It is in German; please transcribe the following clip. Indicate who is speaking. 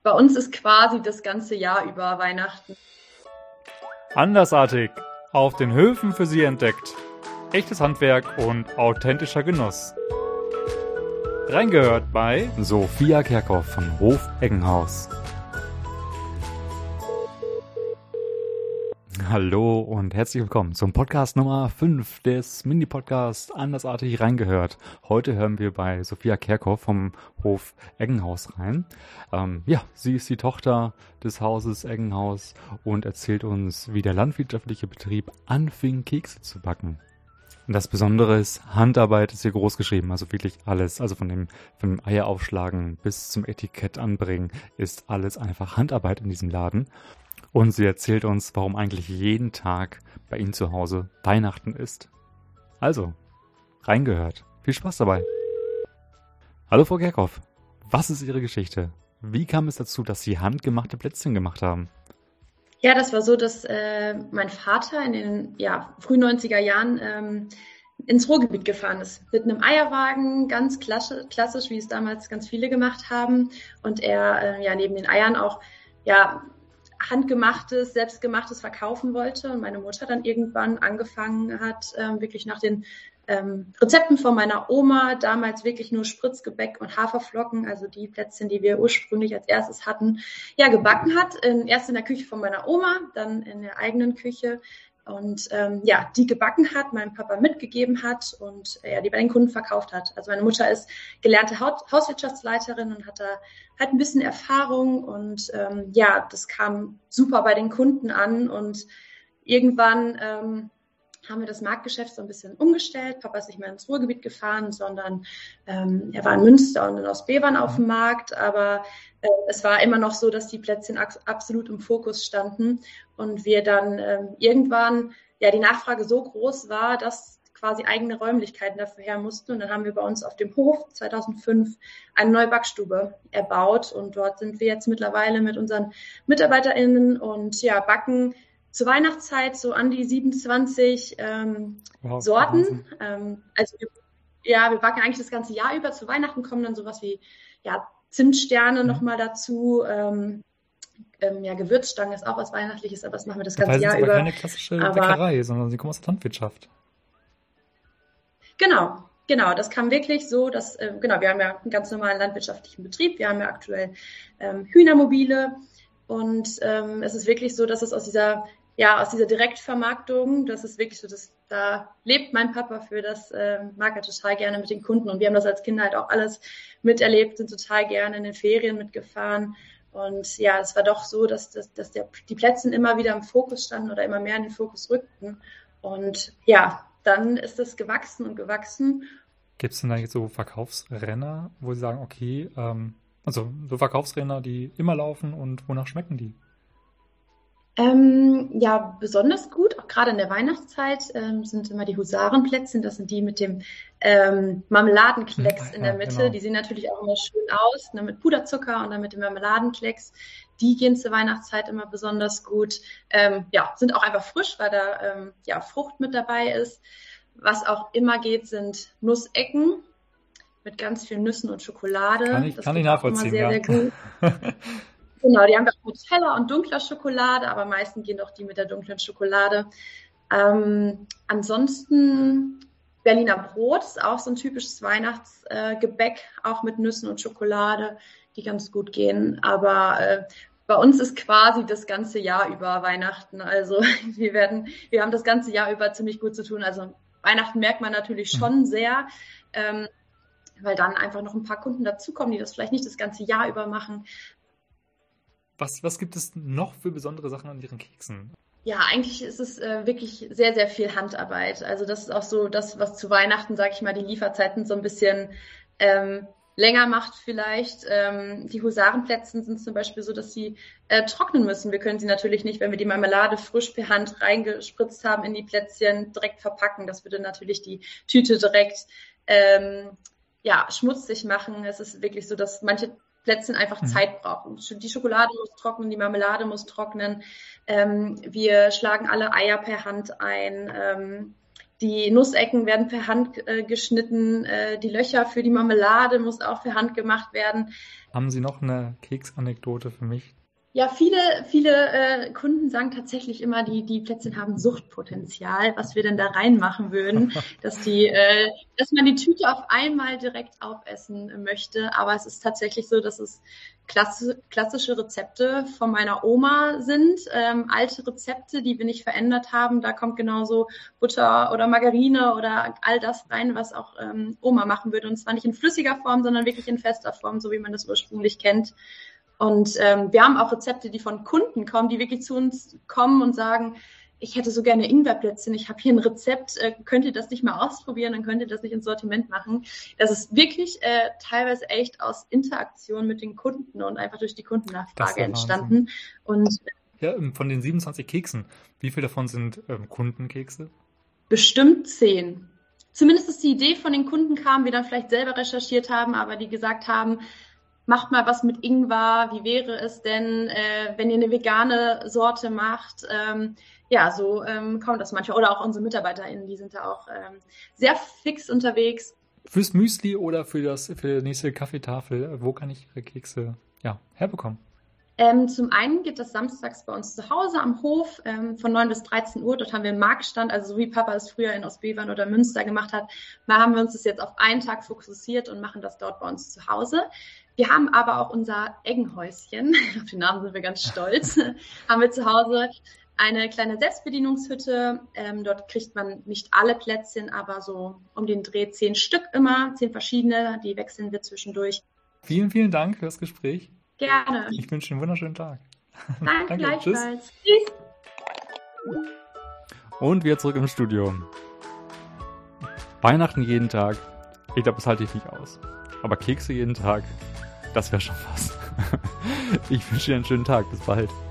Speaker 1: Bei uns ist quasi das ganze Jahr über Weihnachten.
Speaker 2: Andersartig, auf den Höfen für Sie entdeckt. Echtes Handwerk und authentischer Genuss. Reingehört bei Sophia Kerkhoff von Hof Eggenhaus. Hallo und herzlich willkommen zum Podcast Nummer 5 des Mini-Podcasts Andersartig reingehört. Heute hören wir bei Sophia Kerkhoff vom Hof Eggenhaus rein. Sie ist die Tochter des Hauses Eggenhaus und erzählt uns, wie der landwirtschaftliche Betrieb anfing, Kekse zu backen. Und das Besondere ist, Handarbeit ist hier groß geschrieben, also wirklich alles. Also von dem Eier aufschlagen bis zum Etikett anbringen ist alles einfach Handarbeit in diesem Laden. Und sie erzählt uns, warum eigentlich jeden Tag bei Ihnen zu Hause Weihnachten ist. Also, reingehört. Viel Spaß dabei. Hallo Frau Kerkhoff, was ist Ihre Geschichte? Wie kam es dazu, dass Sie handgemachte Plätzchen gemacht haben?
Speaker 1: Ja, das war so, dass mein Vater in den frühen 90er Jahren ins Ruhrgebiet gefahren ist. Mit einem Eierwagen, ganz klassisch, wie es damals ganz viele gemacht haben. Und er neben den Eiern auch handgemachtes, selbstgemachtes verkaufen wollte. Und meine Mutter dann irgendwann angefangen hat, wirklich nach den Rezepten von meiner Oma, damals wirklich nur Spritzgebäck und Haferflocken, also die Plätzchen, die wir ursprünglich als erstes hatten, gebacken hat. Erst in der Küche von meiner Oma, dann in der eigenen Küche. Und die gebacken hat, meinem Papa mitgegeben hat und die bei den Kunden verkauft hat. Also meine Mutter ist gelernte Hauswirtschaftsleiterin und hat da halt ein bisschen Erfahrung und das kam super bei den Kunden an und irgendwann haben wir das Marktgeschäft so ein bisschen umgestellt. Papa ist nicht mehr ins Ruhrgebiet gefahren, sondern er war in Münster und in Ostbevern auf dem Markt. Aber es war immer noch so, dass die Plätzchen absolut im Fokus standen. Und wir dann irgendwann, die Nachfrage so groß war, dass quasi eigene Räumlichkeiten dafür her mussten. Und dann haben wir bei uns auf dem Hof 2005 eine neue Backstube erbaut. Und dort sind wir jetzt mittlerweile mit unseren MitarbeiterInnen und backen zur Weihnachtszeit so an die 27 Sorten. Wir backen eigentlich das ganze Jahr über. Zu Weihnachten kommen dann sowas wie Zimtsterne nochmal dazu. Gewürzstangen ist auch was Weihnachtliches, aber das machen wir das ganze Jahr über.
Speaker 2: Das ist aber keine klassische Bäckerei, sondern sie kommen aus der Landwirtschaft. Genau.
Speaker 1: Das kam wirklich so, dass, wir haben ja einen ganz normalen landwirtschaftlichen Betrieb. Wir haben ja aktuell Hühnermobile. Und es ist wirklich so, dass es aus dieser Direktvermarktung, das ist wirklich so, da lebt mein Papa für, das mag er total gerne mit den Kunden. Und wir haben das als Kinder halt auch alles miterlebt, sind total gerne in den Ferien mitgefahren. Und es war doch so, dass die Plätzchen immer wieder im Fokus standen oder immer mehr in den Fokus rückten. Und dann ist es gewachsen und gewachsen.
Speaker 2: Gibt es denn da jetzt so Verkaufsrenner, wo Sie sagen, okay, also so Verkaufsrenner, die immer laufen und wonach schmecken die?
Speaker 1: Besonders gut, auch gerade in der Weihnachtszeit, sind immer die Husarenplätzchen. Das sind die mit dem Marmeladenklecks in der Mitte. Genau. Die sehen natürlich auch immer schön aus, mit Puderzucker und dann mit dem Marmeladenklecks. Die gehen zur Weihnachtszeit immer besonders gut. Sind auch einfach frisch, weil da Frucht mit dabei ist. Was auch immer geht, sind Nussecken mit ganz vielen Nüssen und Schokolade.
Speaker 2: Kann ich nachvollziehen,
Speaker 1: sehr, sehr gut. Genau, die haben wir auch mit heller und dunkler Schokolade, aber am meisten gehen doch die mit der dunklen Schokolade. Ansonsten Berliner Brot ist auch so ein typisches Weihnachtsgebäck, auch mit Nüssen und Schokolade, die ganz gut gehen. Aber bei uns ist quasi das ganze Jahr über Weihnachten. Also wir haben das ganze Jahr über ziemlich gut zu tun. Also Weihnachten merkt man natürlich schon sehr, weil dann einfach noch ein paar Kunden dazukommen, die das vielleicht nicht das ganze Jahr über machen.
Speaker 2: Was gibt es noch für besondere Sachen an Ihren Keksen?
Speaker 1: Ja, eigentlich ist es wirklich sehr, sehr viel Handarbeit. Also das ist auch so das, was zu Weihnachten, sage ich mal, die Lieferzeiten so ein bisschen länger macht vielleicht. Die Husarenplätzchen sind zum Beispiel so, dass sie trocknen müssen. Wir können sie natürlich nicht, wenn wir die Marmelade frisch per Hand reingespritzt haben in die Plätzchen, direkt verpacken. Das würde natürlich die Tüte direkt schmutzig machen. Es ist wirklich so, dass manche Plätzchen einfach Zeit brauchen. Die Schokolade muss trocknen, die Marmelade muss trocknen. Wir schlagen alle Eier per Hand ein. Die Nussecken werden per Hand geschnitten, die Löcher für die Marmelade muss auch per Hand gemacht werden.
Speaker 2: Haben Sie noch eine Keksanekdote für mich?
Speaker 1: Ja, viele Kunden sagen tatsächlich immer, die Plätzchen haben Suchtpotenzial, was wir denn da reinmachen würden, dass man die Tüte auf einmal direkt aufessen möchte. Aber es ist tatsächlich so, dass es klassische Rezepte von meiner Oma sind, alte Rezepte, die wir nicht verändert haben. Da kommt genauso Butter oder Margarine oder all das rein, was auch Oma machen würde. Und zwar nicht in flüssiger Form, sondern wirklich in fester Form, so wie man das ursprünglich kennt. Und wir haben auch Rezepte, die von Kunden kommen, die wirklich zu uns kommen und sagen, ich hätte so gerne Ingwerplätzchen, ich habe hier ein Rezept, könnt ihr das nicht mal ausprobieren, dann könnt ihr das nicht ins Sortiment machen. Das ist wirklich teilweise echt aus Interaktion mit den Kunden und einfach durch die Kundennachfrage entstanden. Und
Speaker 2: ja, von den 27 Keksen, wie viele davon sind Kundenkekse?
Speaker 1: Bestimmt 10. Zumindest ist die Idee von den Kunden kam, wir dann vielleicht selber recherchiert haben, aber die gesagt haben, macht mal was mit Ingwer, wie wäre es denn, wenn ihr eine vegane Sorte macht? So kommt das manchmal. Oder auch unsere MitarbeiterInnen, die sind da auch sehr fix unterwegs.
Speaker 2: Fürs Müsli oder für die nächste Kaffeetafel, wo kann ich Ihre Kekse herbekommen?
Speaker 1: Zum einen geht das samstags bei uns zu Hause am Hof von 9 bis 13 Uhr. Dort haben wir einen Marktstand, also so wie Papa es früher in Ostbevern oder Münster gemacht hat, mal haben wir uns das jetzt auf einen Tag fokussiert und machen das dort bei uns zu Hause. Wir haben aber auch unser Eggenhäuschen, auf den Namen sind wir ganz stolz, haben wir zu Hause eine kleine Selbstbedienungshütte. Dort kriegt man nicht alle Plätzchen, aber so um den Dreh 10 Stück immer, 10 verschiedene, die wechseln wir zwischendurch.
Speaker 2: Vielen, vielen Dank für das Gespräch.
Speaker 1: Gerne.
Speaker 2: Ich wünsche einen wunderschönen Tag.
Speaker 1: Danke gleichfalls. Tschüss.
Speaker 2: Und wieder zurück im Studio. Weihnachten jeden Tag. Ich glaube, das halte ich nicht aus. Aber Kekse jeden Tag, das wäre schon was. Ich wünsche dir einen schönen Tag. Bis bald.